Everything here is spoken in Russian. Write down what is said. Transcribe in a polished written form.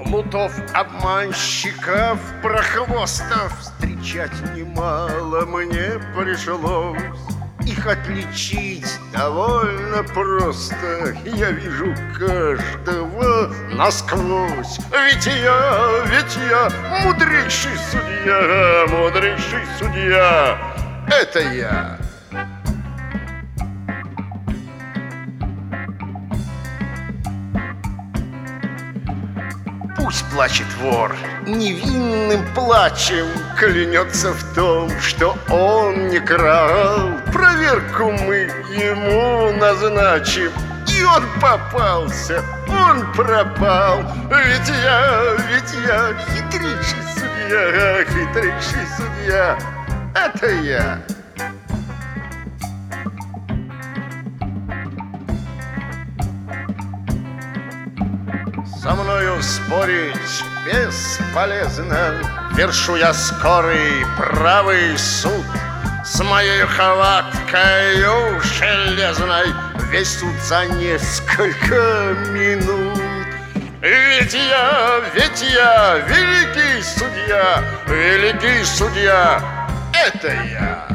Плутов, обманщиков, прохвостов встречать немало мне пришлось. Их отличить довольно просто. Я вижу каждого насквозь. Ведь я мудрейший судья. Это я. Пусть плачет вор, невинным плачем клянется в том, что он не крал. Проверку мы ему назначим, и он попался, он пропал. Ведь я хитрейший судья. Это я. Со мною спорить бесполезно. Вершу я скорый правый суд. С моей хваткою железной весь суд за несколько минут. Ведь я великий судья. Это я.